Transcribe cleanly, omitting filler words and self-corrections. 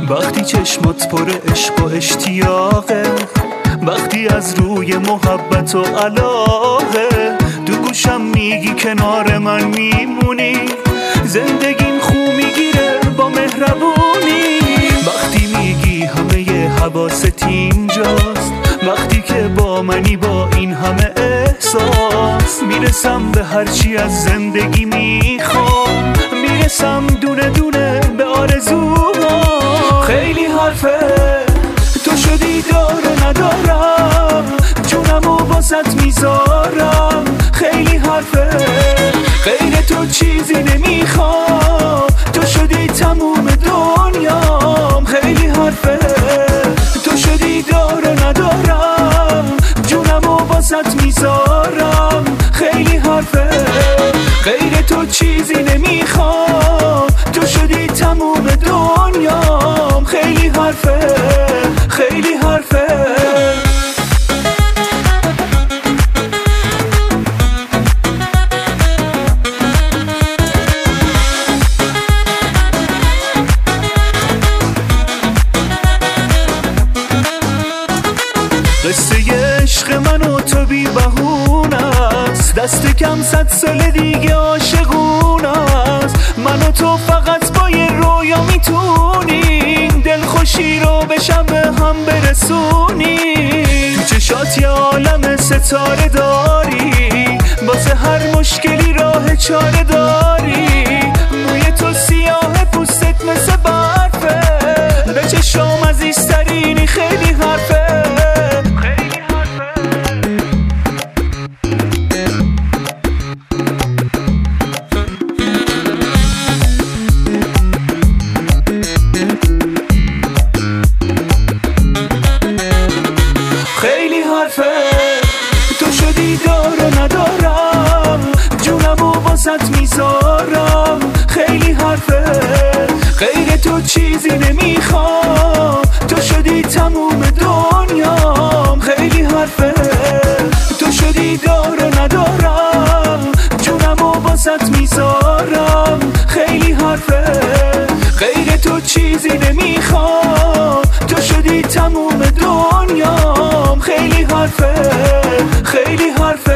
وقتی چشمات پر عشق و اشتیاقه، وقتی از روی محبت و علاقه تو گوشم میگی کنار من میمونی، زندگیم خو میگیره با مهربونی. وقتی میگی همه حواست اینجاست، وقتی که با منی با این همه احساس، میرسم به هرچی از زندگی میخوام، میرسم دونه دونه به آرزوها. خیلی حرفه تو شدی داره ندارم، جونمو واسط میذارم. خیلی حرفه غیر تو چیزی نمیخوام، تو شدی تموم دنیام. خیلی حرفه تو شدی داره ندارم، جونمو واسط میذارم. خیلی حرفه غیر تو چیزی نمیخوام، تو شدی تموم دنیام. خیلی حرفه خیلی حرفه. قصه عشق من و تو بی بهونه است، دست کم 100 سال دیگه عاشقونه است. من و تو فقط با یه رویا میتونیم دلخوشی رو به شب هم برسونیم. تو چشات یه عالم ستاره داری، واسه هر مشکلی راه چاره داری. موی تو سیاه، پوستت مثل برفه، به چشام عزیزترینی. خیلی حرفه تو شدی داره ندارم، جونمو واسط میذارم. خیلی حرفه غیر تو چیزی نمیخوام، تو شدی تموم دنیام. خیلی حرفه تو شدی داره ندارم، جونمو واسط میذارم. خیلی حرفه غیر تو چیزی نمیخوام، تو شدی تموم دنیام. خیلی حرفه خیلی حرفه.